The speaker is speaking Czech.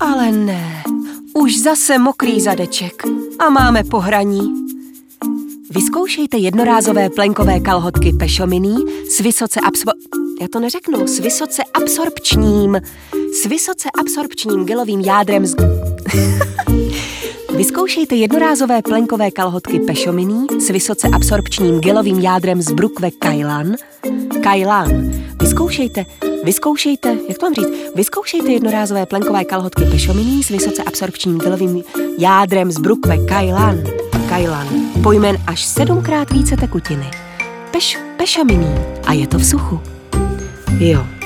Ale ne, už zase mokrý zadeček a máme pohraní. Vyzkoušejte jednorázové plenkové kalhotky Pešominy s vysoce absorpčním gelovým jádrem Vyzkoušejte jednorázové plenkové kalhotky Pešominy s vysoce absorpčním gelovým jádrem z brukve Kailan. Vyzkoušejte jednorázové plenkové kalhotky Pešominy s vysoce absorpčním gelovým jádrem z brukve Kailan. Pojmen až 7krát více tekutiny. Pešominy. A je to v suchu. Jo.